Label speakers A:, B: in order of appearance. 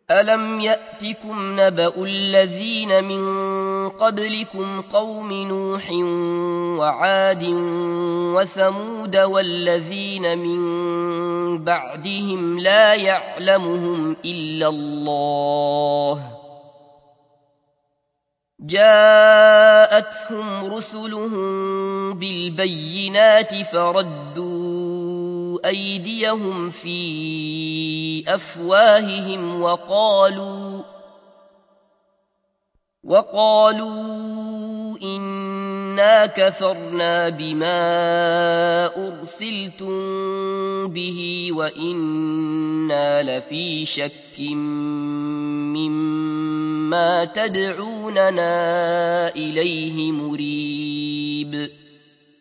A: ألم يأتكم نبأ الذين من قبلكم قوم نوح وعاد وثمود والذين من بعدهم لا يعلمهم إلا الله جاءتهم رسلهم بالبينات فردوا أيديهم في أفواههم وقالوا إنا كفرنا بما أرسلتم به وإنا لفي شك مما تدعوننا إليه مريب